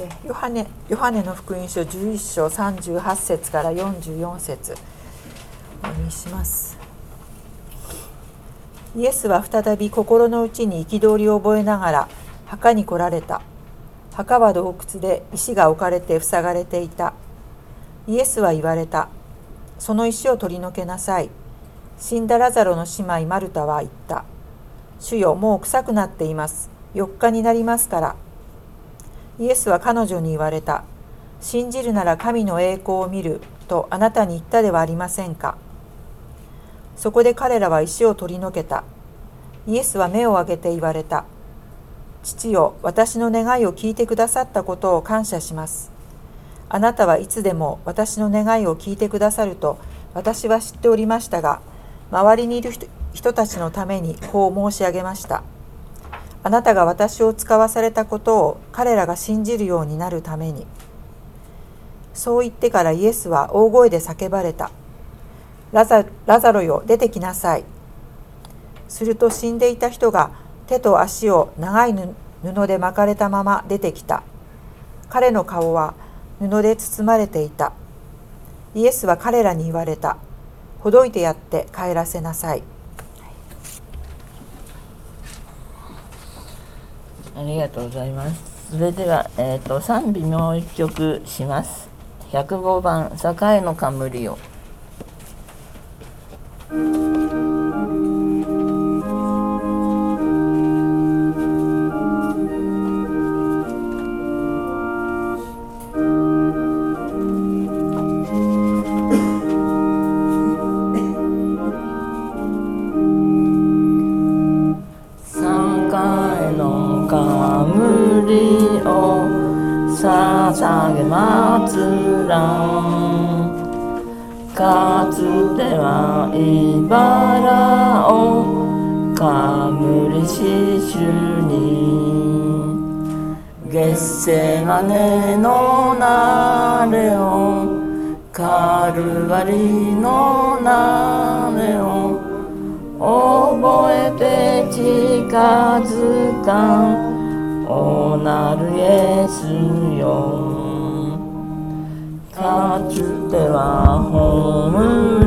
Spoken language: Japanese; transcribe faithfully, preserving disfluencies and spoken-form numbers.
ヨハネ、ヨハネの福音書じゅういっ章さんじゅうはち節からよんじゅうよん節お読みします。イエスは再び心の内に憤りを覚えながら墓に来られた。墓は洞窟で石が置かれて塞がれていた。イエスは言われた。その石を取り除けなさい。死んだラザロの姉妹マルタは言った。主よ、もう臭くなっています。よっかになりますから。イエスは彼女に言われた。信じるなら神の栄光を見るとあなたに言ったではありませんか。そこで彼らは石を取り除けた。イエスは目を上げて言われた。父よ、私の願いを聞いてくださったことを感謝します。あなたはいつでも私の願いを聞いてくださると私は知っておりましたが、周りにいる 人, 人たちのためにこう申し上げました。あなたが私を使わされたことを彼らが信じるようになるために。そう言ってからイエスは大声で叫ばれた。ラ ザ, ラザロよ、出てきなさい。すると死んでいた人が手と足を長い布で巻かれたまま出てきた。彼の顔は布で包まれていた。イエスは彼らに言われた。ほどいてやって帰らせなさい。 ありがとうございます。それでは、えー、と賛美もう一曲します。ひゃくごばん、栄の冠を。捧げ祭らん。かつては茨を冠し主に、ゲッセマネのなれを、カルバリのなれを覚えて近づかん。おなるイエスよ、かつては葬